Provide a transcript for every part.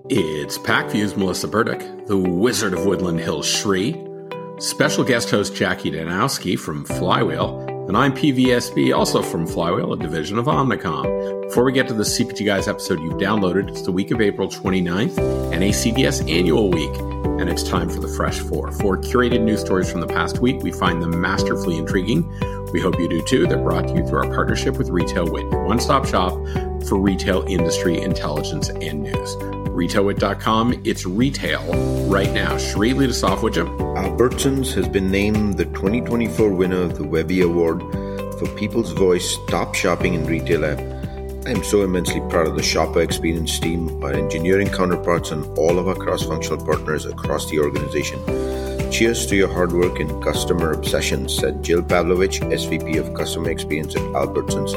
It's PacView's Melissa Burdick, the Wizard of Woodland Hills Shri, special guest host Jackie Danowski from Flywheel, and I'm PVSB, also from Flywheel, a division of Omnicom. Before we get to the CPG Guys episode you've downloaded, it's the week of April 29th, NACDS Annual Week, and it's time for the Fresh Four. Four curated news stories from the past week. We find them masterfully intriguing. We hope you do too. They're brought to you through our partnership with RetailWit, your one-stop shop for retail industry intelligence and news. RetailWit.com, it's retail right now. Shri, lead us off, would you? Albertsons has been named the 2024 winner of the Webby Award for People's Voice Top Shopping in Retail app. I am so immensely proud of the shopper experience team, our engineering counterparts, and all of our cross-functional partners across the organization. Cheers to your hard work and customer obsession, said Jill Pavlovich, SVP of Customer Experience at Albertsons.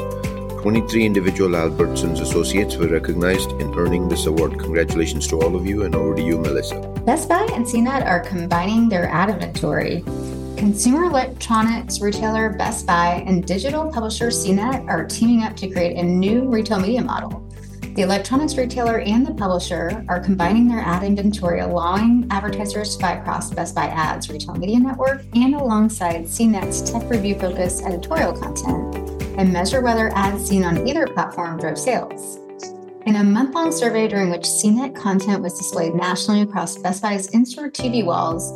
23 individual Albertsons associates were recognized in earning this award. Congratulations to all of you, and over to you, Melissa. Best Buy and CNET are combining their ad inventory. Consumer electronics retailer Best Buy and digital publisher CNET are teaming up to create a new retail media model. The electronics retailer and the publisher are combining their ad inventory, allowing advertisers to buy across Best Buy Ads retail media network and alongside CNET's tech review-focused editorial content, and measure whether ads seen on either platform drove sales. In a month-long survey during which CNET content was displayed nationally across Best Buy's in-store TV walls,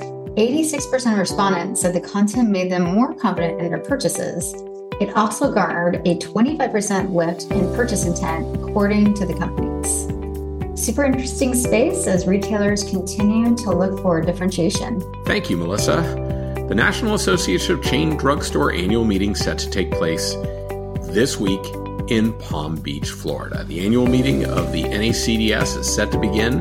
86% of respondents said the content made them more confident in their purchases. It also garnered a 25% lift in purchase intent, according to the companies. Super interesting space as retailers continue to look for differentiation. Thank you, Melissa. The National Association of Chain Drugstore annual meeting set to take place this week in Palm Beach, Florida. The annual meeting of the NACDS is set to begin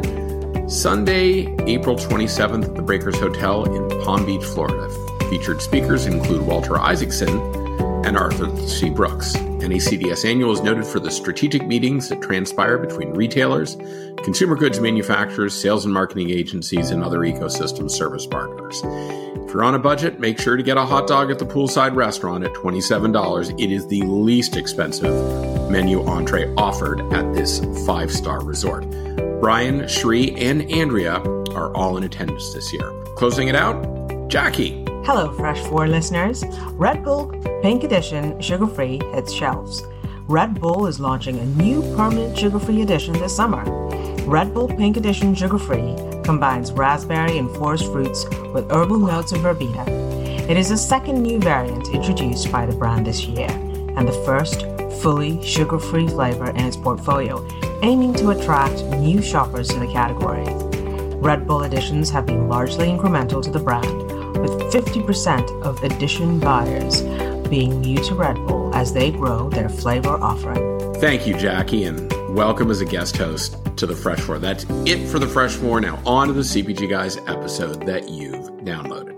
Sunday, April 27th at the Breakers Hotel in Palm Beach, Florida. Featured speakers include Walter Isaacson and Arthur C. Brooks. NACDS Annual is noted for the strategic meetings that transpire between retailers, consumer goods manufacturers, sales and marketing agencies, and other ecosystem service partners. If you're on a budget, make sure to get a hot dog at the poolside restaurant at $27. It is the least expensive menu entree offered at this five-star resort. Brian, Shri, and Andrea are all in attendance this year. Closing it out, Jackie. Hello, Fresh 4 listeners. Red Bull Pink Edition Sugar-Free hits shelves. Red Bull is launching a new permanent sugar-free edition this summer. Red Bull Pink Edition Sugar-Free combines raspberry and forest fruits with herbal notes of verbena. It is the second new variant introduced by the brand this year, and the first fully sugar-free flavor in its portfolio, aiming to attract new shoppers to the category. Red Bull editions have been largely incremental to the brand, with 50% of edition buyers being new to Red Bull as they grow their flavor offering. Thank you, Jackie, and welcome as a guest host to the Fresh Four. That's it for the Fresh Four. Now on to the CPG Guys episode that you've downloaded.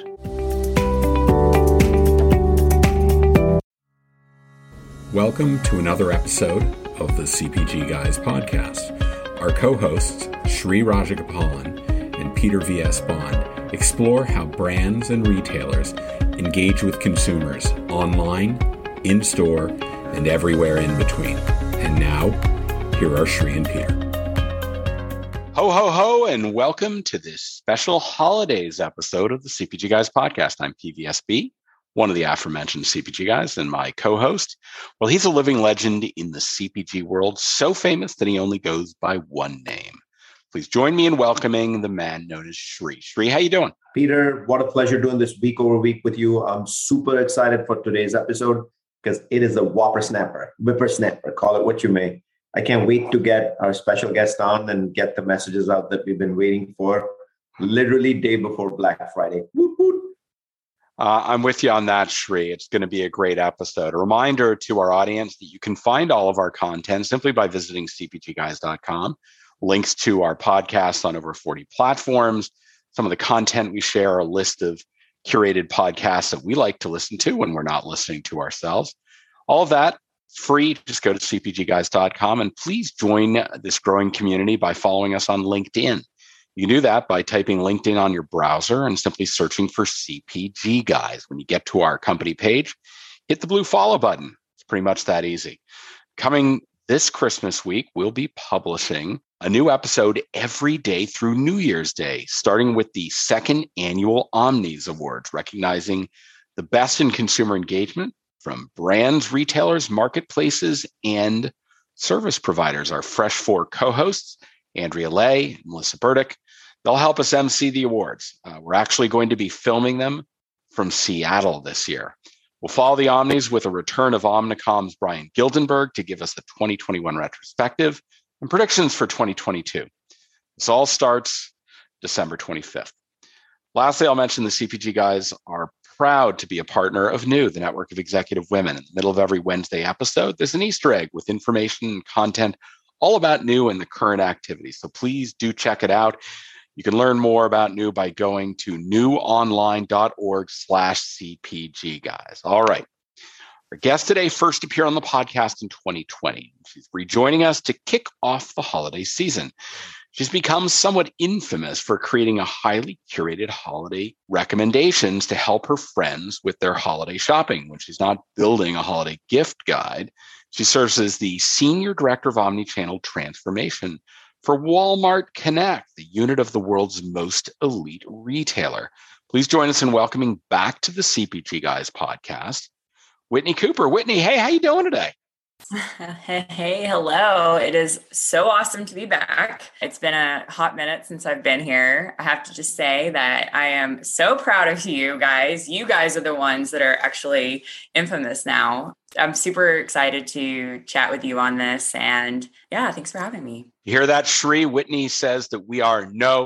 Welcome to another episode of the CPG Guys podcast. Our co-hosts, Shri Rajagopalan and Peter V.S. Bond, explore how brands and retailers engage with consumers online, in-store, and everywhere in between. And now, here are Shri and Peter. Ho, ho, ho, and welcome to this special holidays episode of the CPG Guys podcast. I'm PVSB, one of the aforementioned CPG Guys, and my co-host. Well, he's a living legend in the CPG world, so famous that he only goes by one name. Please join me in welcoming the man known as Shri. Shri, how you doing? Peter, what a pleasure doing this week over week with you. I'm super excited for today's episode because it is a whippersnapper, call it what you may. I can't wait to get our special guest on and get the messages out that we've been waiting for, literally day before Black Friday. Woot, woot. I'm with you on that, Shri. It's going to be a great episode. A reminder to our audience that you can find all of our content simply by visiting cpgguys.com. Links to our podcasts on over 40 platforms. Some of the content we share, a list of curated podcasts that we like to listen to when we're not listening to ourselves. All of that free. Just go to cpgguys.com and please join this growing community by following us on LinkedIn. You can do that by typing LinkedIn on your browser and simply searching for CPG Guys. When you get to our company page, hit the blue follow button. It's pretty much that easy. Coming this Christmas week, we'll be publishing a new episode every day through New Year's Day, starting with the second annual Omnis Awards, recognizing the best in consumer engagement from brands, retailers, marketplaces, and service providers. Our Fresh 4 co-hosts, Andrea Lay and Melissa Burdick, they'll help us MC the awards. We're actually going to be filming them from Seattle this year. We'll follow the Omnis with a return of Omnicom's Brian Gildenberg to give us the 2021 retrospective and predictions for 2022. This all starts December 25th. Lastly, I'll mention the CPG guys are proud to be a partner of New, the network of executive women. In the middle of every Wednesday episode, there's an Easter egg with information and content all about New and the current activities. So please do check it out. You can learn more about New by going to newonline.org/CPG, guys. All right. Our guest today first appeared on the podcast in 2020. She's rejoining us to kick off the holiday season. She's become somewhat infamous for creating a highly curated holiday recommendations to help her friends with their holiday shopping. When she's not building a holiday gift guide, she serves as the Senior Director of Omnichannel Transformation for Walmart Connect, the unit of the world's most elite retailer. Please join us in welcoming back to the CPG Guys podcast, Whitney Cooper. Whitney, hey, how you doing today? Hey, hello. It is so awesome to be back. It's been a hot minute since I've been here. I have to just say that I am so proud of you guys. You guys are the ones that are actually infamous now. I'm super excited to chat with you on this. And yeah, thanks for having me. You hear that, Shri? Whitney says that we are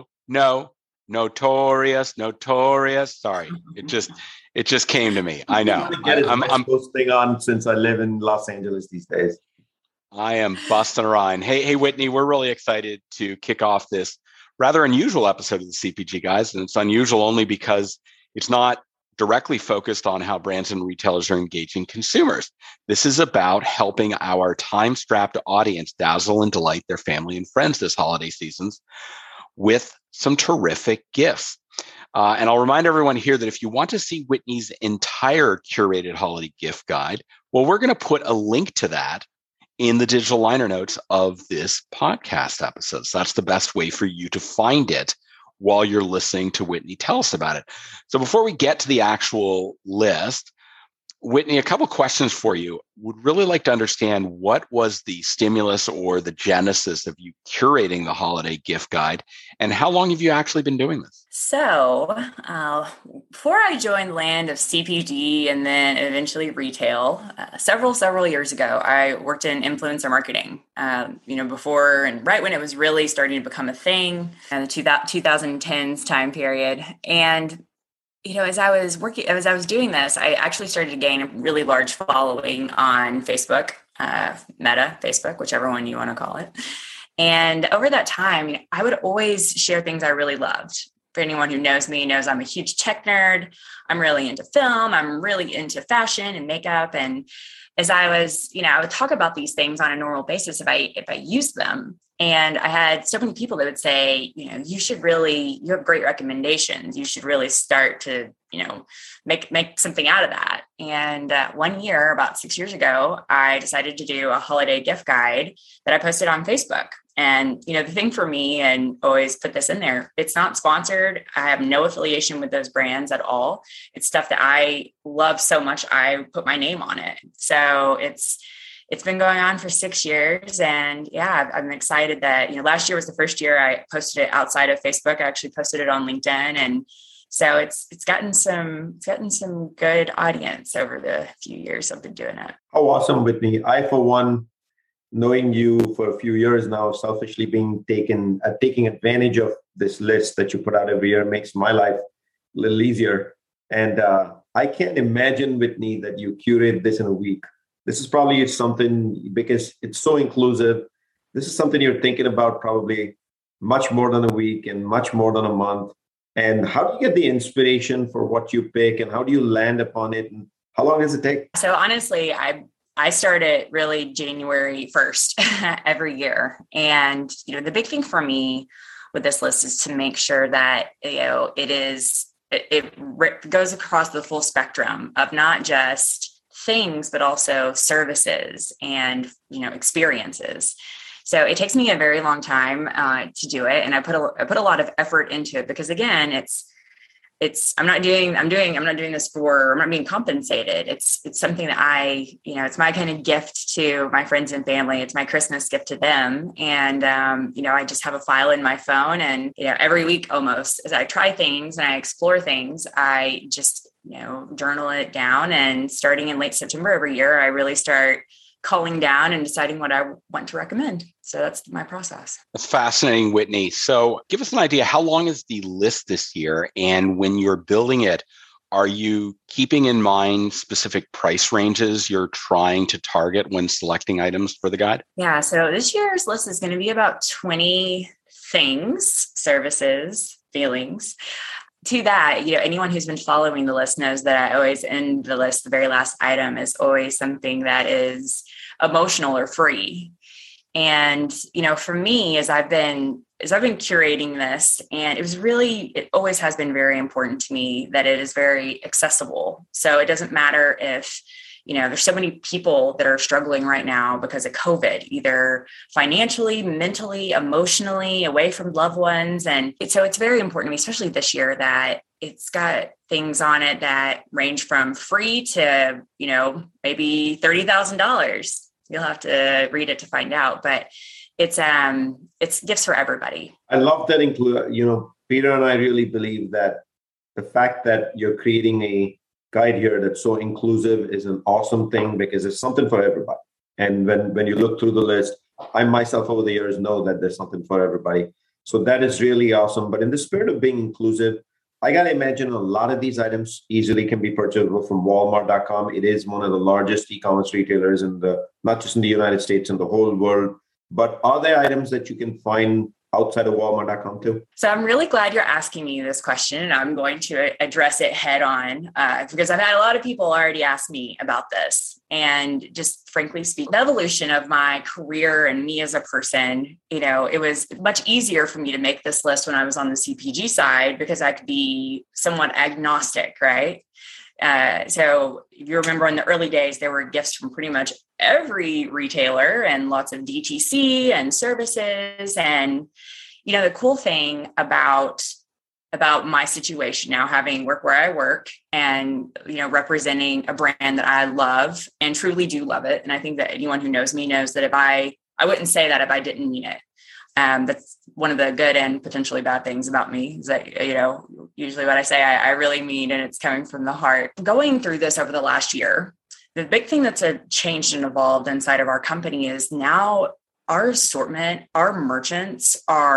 notorious. Sorry, it just came to me. I know. I'm posting on since I live in Los Angeles these days. I am busting a rhyme. Hey, Whitney, we're really excited to kick off this rather unusual episode of the CPG Guys. And it's unusual only because it's not directly focused on how brands and retailers are engaging consumers. This is about helping our time-strapped audience dazzle and delight their family and friends this holiday seasons with some terrific gifts. And I'll remind everyone here that if you want to see Whitney's entire curated holiday gift guide, well, we're going to put a link to that in the digital liner notes of this podcast episode. So that's the best way for you to find it while you're listening to Whitney tell us about it. So before we get to the actual list, Whitney, a couple questions for you. Would really like to understand what was the stimulus or the genesis of you curating the holiday gift guide, and how long have you actually been doing this? So before I joined Land of CPG and then eventually retail, several years ago, I worked in influencer marketing, before and right when it was really starting to become a thing, the 2010s time period. And as I was doing this, I actually started to gain a really large following on Facebook, Meta, Facebook, whichever one you want to call it. And over that time, I would always share things I really loved. For anyone who knows me knows I'm a huge tech nerd. I'm really into film. I'm really into fashion and makeup. And as I was, I would talk about these things on a normal basis if I used them. And I had so many people that would say, you have great recommendations. You should really start to, make something out of that. And one year, about 6 years ago, I decided to do a holiday gift guide that I posted on Facebook. And, the thing for me, and always put this in there, it's not sponsored. I have no affiliation with those brands at all. It's stuff that I love so much, I put my name on it. So it's been going on for 6 years. And yeah, I'm excited that, last year was the first year I posted it outside of Facebook. I actually posted it on LinkedIn. And so it's gotten some good audience over the few years I've been doing it. How awesome, Whitney. I, for one, knowing you for a few years now, selfishly taking advantage of this list that you put out every year makes my life a little easier. And I can't imagine, Whitney, that you curate this in a week. This is probably something, because it's so inclusive. This is something you're thinking about probably much more than a week and much more than a month. And how do you get the inspiration for what you pick, and how do you land upon it? And how long does it take? So honestly, I started really January 1st every year. And, the big thing for me with this list is to make sure that, it goes across the full spectrum of not just things, but also services and, experiences. So it takes me a very long time to do it. And I put a lot of effort into it because, again, I'm not doing this I'm not being compensated. It's something that it's my kind of gift to my friends and family. It's my Christmas gift to them. And, I just have a file in my phone, and, every week almost, as I try things and I explore things, I just, journal it down. And starting in late September every year, I really start calling down and deciding what I want to recommend. So that's my process. That's fascinating, Whitney. So give us an idea, how long is the list this year? And when you're building it, are you keeping in mind specific price ranges you're trying to target when selecting items for the guide? Yeah. So this year's list is going to be about 20 things, services, feelings. To that, anyone who's been following the list knows that I always end the list. The very last item is always something that is emotional or free. And, for me, as I've been curating this, and it always has been very important to me that it is very accessible. So it doesn't matter if, there's so many people that are struggling right now because of COVID, either financially, mentally, emotionally, away from loved ones. And so it's very important to me, especially this year, that it's got things on it that range from free to, maybe $30,000. You'll have to read it to find out, but it's gifts for everybody. I love that Peter and I really believe that the fact that you're creating a guide here that's so inclusive is an awesome thing, because it's something for everybody. And when you look through the list, I myself over the years know that there's something for everybody. So that is really awesome. But in the spirit of being inclusive, I got to imagine a lot of these items easily can be purchasable from Walmart.com. It is one of the largest e-commerce retailers not just in the United States, in the whole world. But are there items that you can find outside of Walmart.com too? So I'm really glad you're asking me this question, and I'm going to address it head on because I've had a lot of people already ask me about this. And just frankly speaking, the evolution of my career and me as a person, it was much easier for me to make this list when I was on the CPG side because I could be somewhat agnostic, right? So if you remember in the early days, there were gifts from pretty much every retailer and lots of DTC and services. And, the cool thing about my situation now, having worked where I work and, representing a brand that I love and truly do love it. And I think that anyone who knows me knows that if I wouldn't say that if I didn't mean it. That's one of the good and potentially bad things about me is that, usually what I say, I really mean, and it's coming from the heart. Going through this over the last year, the big thing that's changed and evolved inside of our company is now our assortment, our merchants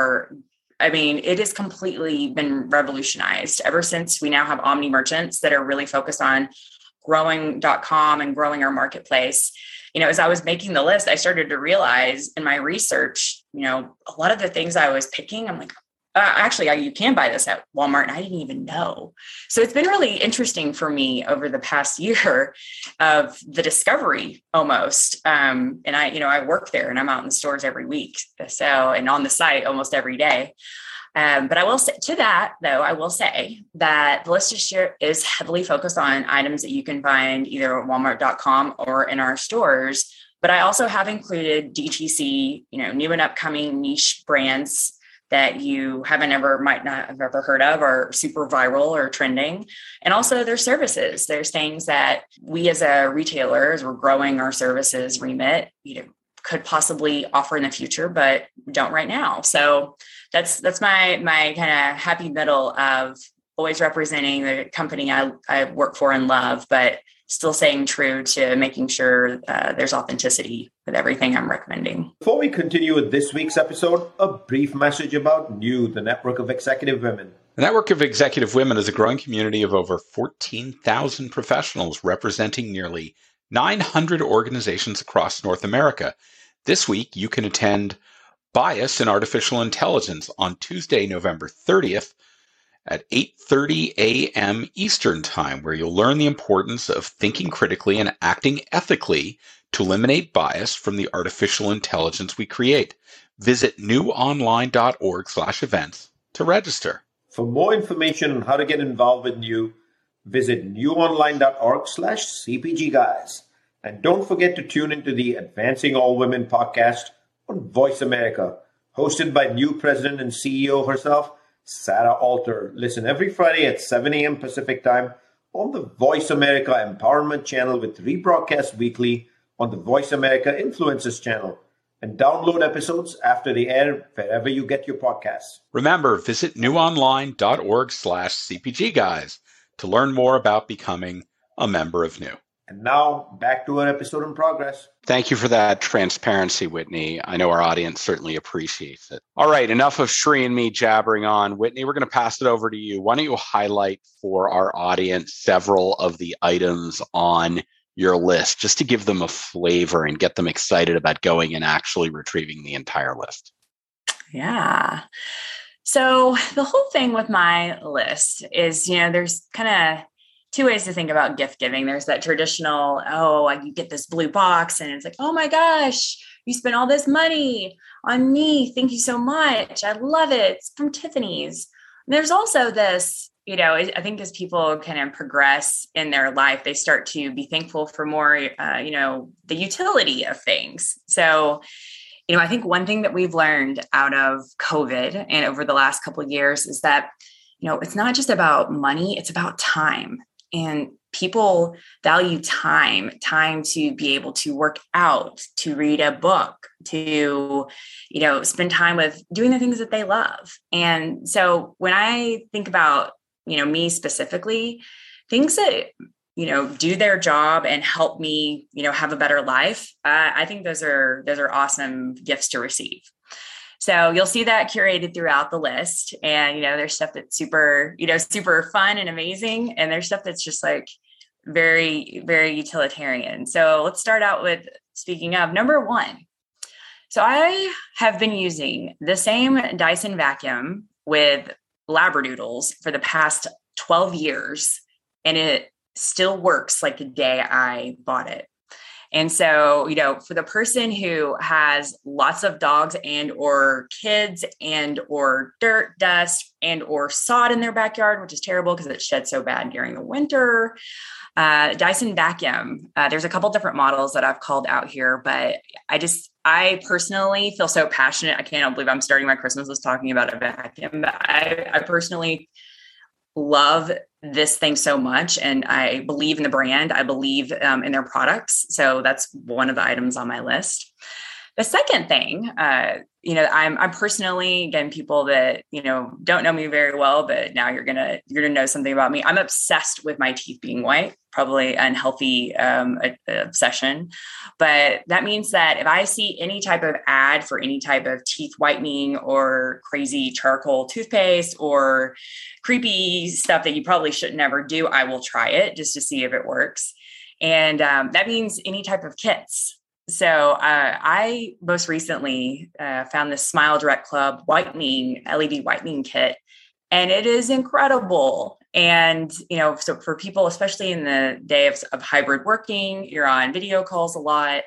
it has completely been revolutionized ever since we now have omni merchants that are really focused on growing .com and growing our marketplace. As I was making the list, I started to realize in my research, a lot of the things I was picking, I'm like, you can buy this at Walmart, and I didn't even know. So it's been really interesting for me over the past year of the discovery almost. And I work there and I'm out in the stores every week. So, and on the site almost every day. But I will say to that, though, I will say that the list this year is heavily focused on items that you can find either at Walmart.com or in our stores. But I also have included DTC, new and upcoming niche brands that you might not have ever heard of, or super viral or trending. And also there's services. There's things that we as a retailer, as we're growing our services remit, could possibly offer in the future, but don't right now. So that's my kind of happy middle of always representing the company I work for and love, but still staying true to making sure there's authenticity with everything I'm recommending. Before we continue with this week's episode, a brief message about NEW, the Network of Executive Women. The Network of Executive Women is a growing community of over 14,000 professionals representing nearly 900 organizations across North America. This week, you can attend Bias in Artificial Intelligence on Tuesday, November 30th at 8:30 a.m. Eastern Time, where you'll learn the importance of thinking critically and acting ethically to eliminate bias from the artificial intelligence we create. Visit newonline.org/events to register. For more information on how to get involved with NEW, Visit newonline.org/CPG guys. And don't forget to tune into the Advancing All Women podcast on Voice America, hosted by new president and CEO herself, Sarah Alter. Listen every Friday at 7 a.m. Pacific time on the Voice America Empowerment channel, with rebroadcast weekly on the Voice America Influencers channel. And download episodes after they air wherever you get your podcasts. Remember, visit newonline.org/CPG guys to learn more about becoming a member of New. And now back to our episode in progress. Thank you for that transparency, Whitney. I know our audience certainly appreciates it. All right, enough of Sri and me jabbering on. Whitney, we're going to pass it over to you. Why don't you highlight for our audience several of the items on your list, just to give them a flavor and get them excited about going and actually retrieving the entire list? Yeah. So the whole thing with my list is, there's kind of two ways to think about gift giving. There's that traditional, you get this blue box and it's like, oh my gosh, you spent all this money on me. Thank you so much. I love it. It's from Tiffany's. And there's also this, I think as people kind of progress in their life, they start to be thankful for more, the utility of things. So, I think one thing that we've learned out of COVID and over the last couple of years is that, it's not just about money, it's about time. And people value time to be able to work out, to read a book, to, spend time with doing the things that they love. And so when I think about, me specifically, things that, do their job and help me, have a better life, I think those are awesome gifts to receive. So you'll see that curated throughout the list. And, there's stuff that's super, super fun and amazing. And there's stuff that's just like very, very utilitarian. So let's start out with, speaking of, number one. So I have been using the same Dyson vacuum with Labradoodles for the past 12 years, and it still works like the day I bought it. And so, for the person who has lots of dogs and or kids and or dirt, dust and or sod in their backyard, which is terrible because it sheds so bad during the winter, Dyson vacuum, there's a couple different models that I've called out here, but I personally feel so passionate. I can't believe I'm starting my Christmas list talking about a vacuum, but I personally love this thing so much. And I believe in the brand. I believe in their products. So that's one of the items on my list. The second thing, I'm personally, again, people that, don't know me very well, but now you're going to know something about me. I'm obsessed with my teeth being white, probably unhealthy obsession. But that means that if I see any type of ad for any type of teeth whitening or crazy charcoal toothpaste or creepy stuff that you probably should never do, I will try it just to see if it works. And that means any type of kits. So I most recently found this Smile Direct Club LED whitening kit, and it is incredible. And, so for people, especially in the day of hybrid working, you're on video calls a lot,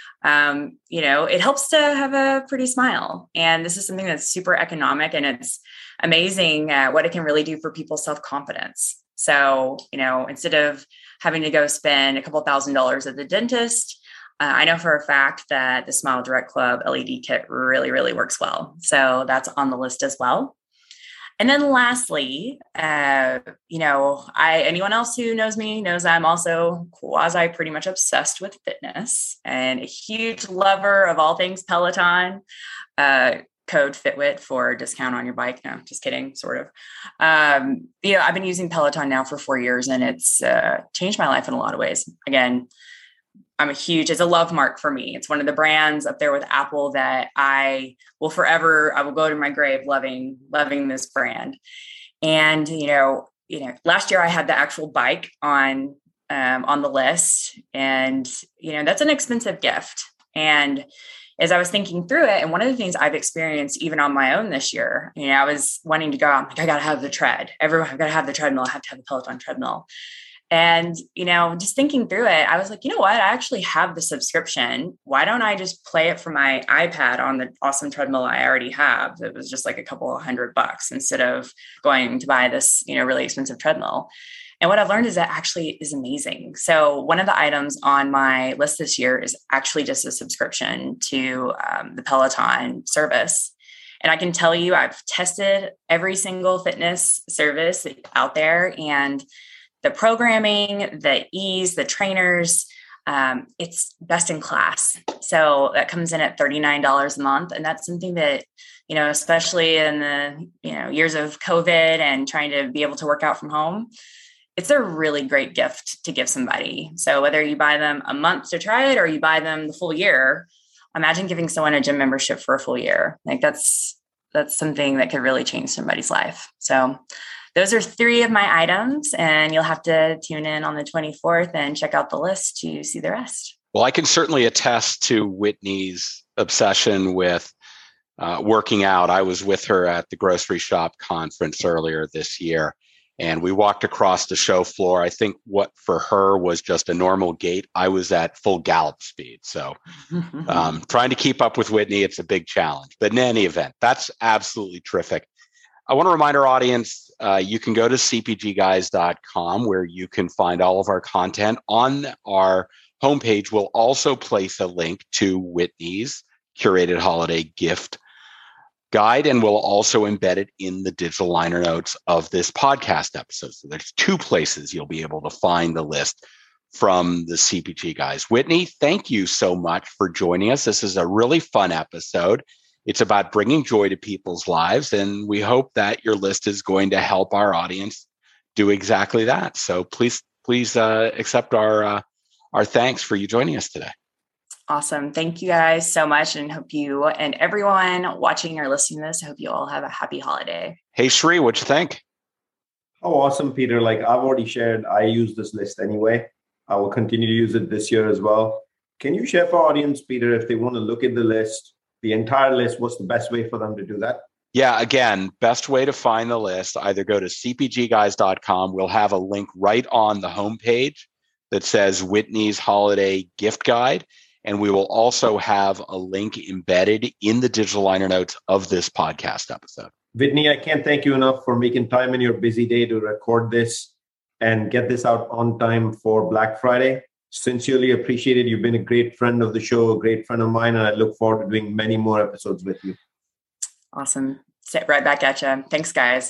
it helps to have a pretty smile. And this is something that's super economic, and it's amazing what it can really do for people's self-confidence. So, instead of having to go spend a couple $1,000s at the dentist, I know for a fact that the Smile Direct Club LED kit really, really works well. So that's on the list as well. And then lastly, anyone else who knows me knows I'm also quasi pretty much obsessed with fitness and a huge lover of all things Peloton. Code FITWIT for a discount on your bike. No, just kidding, sort of. I've been using Peloton now for 4 years, and it's changed my life in a lot of ways. Again, it's a love mark for me. It's one of the brands up there with Apple that I will go to my grave loving this brand. And, last year I had the actual bike on the list, and, that's an expensive gift. And as I was thinking through it, and one of the things I've experienced even on my own this year, I was wanting to go, I got to have the tread. I've got to have the treadmill. I have to have the Peloton treadmill. And, just thinking through it, I was like, you know what? I actually have the subscription. Why don't I just play it from my iPad on the awesome treadmill I already have? It was just like a couple of $100 instead of going to buy this, really expensive treadmill. And what I've learned is that actually is amazing. So one of the items on my list this year is actually just a subscription to the Peloton service. And I can tell you, I've tested every single fitness service out there, and the programming, the ease, the trainers, it's best in class. So that comes in at $39 a month. And that's something that, especially in the, years of COVID and trying to be able to work out from home, it's a really great gift to give somebody. So whether you buy them a month to try it or you buy them the full year, imagine giving someone a gym membership for a full year. Like that's something that could really change somebody's life. So those are 3 of my items, and you'll have to tune in on the 24th and check out the list to see the rest. Well, I can certainly attest to Whitney's obsession with working out. I was with her at the Grocery Shop conference earlier this year, and we walked across the show floor. I think what for her was just a normal gait, I was at full gallop speed. So trying to keep up with Whitney, it's a big challenge. But in any event, that's absolutely terrific. I want to remind our audience, you can go to cpgguys.com where you can find all of our content. On our homepage, we'll also place a link to Whitney's curated holiday gift guide, and we'll also embed it in the digital liner notes of this podcast episode. So there's 2 places you'll be able to find the list from the CPG Guys. Whitney, thank you so much for joining us. This is a really fun episode. It's about bringing joy to people's lives, and we hope that your list is going to help our audience do exactly that. So please accept our thanks for you joining us today. Awesome. Thank you guys so much, and hope you and everyone watching or listening to this, I hope you all have a happy holiday. Hey, Sri, what'd you think? Oh, awesome, Peter. Like I've already shared, I use this list anyway. I will continue to use it this year as well. Can you share for our audience, Peter, if they want to look at the list, the entire list, what's the best way for them to do that? Yeah, again, best way to find the list, either go to cpgguys.com. We'll have a link right on the homepage that says Whitney's Holiday Gift Guide. And we will also have a link embedded in the digital liner notes of this podcast episode. Whitney, I can't thank you enough for making time in your busy day to record this and get this out on time for Black Friday. Sincerely appreciate it. You've been a great friend of the show, a great friend of mine, and I look forward to doing many more episodes with you. Awesome. Sit right back at you. Thanks, guys.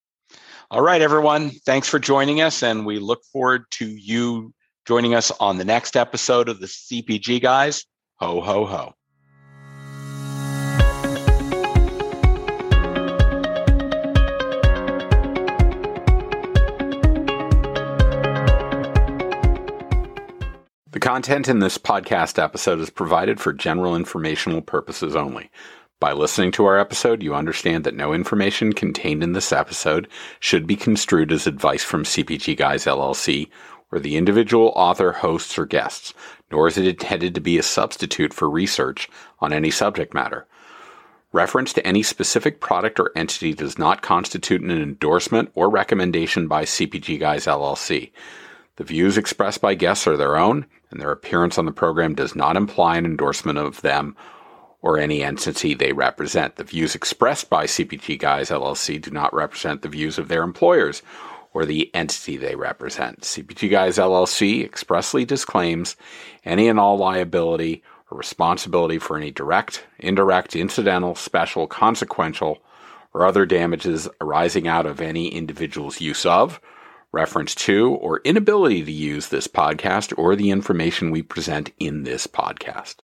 All right, everyone. Thanks for joining us, and we look forward to you joining us on the next episode of the CPG Guys. Ho, ho, ho. The content in this podcast episode is provided for general informational purposes only. By listening to our episode, you understand that no information contained in this episode should be construed as advice from CPG Guys LLC or the individual author, hosts, or guests, nor is it intended to be a substitute for research on any subject matter. Reference to any specific product or entity does not constitute an endorsement or recommendation by CPG Guys LLC. The views expressed by guests are their own, and their appearance on the program does not imply an endorsement of them or any entity they represent. The views expressed by CPG Guys LLC do not represent the views of their employers or the entity they represent. CPG Guys LLC expressly disclaims any and all liability or responsibility for any direct, indirect, incidental, special, consequential, or other damages arising out of any individual's use of, reference to, or inability to use this podcast or the information we present in this podcast.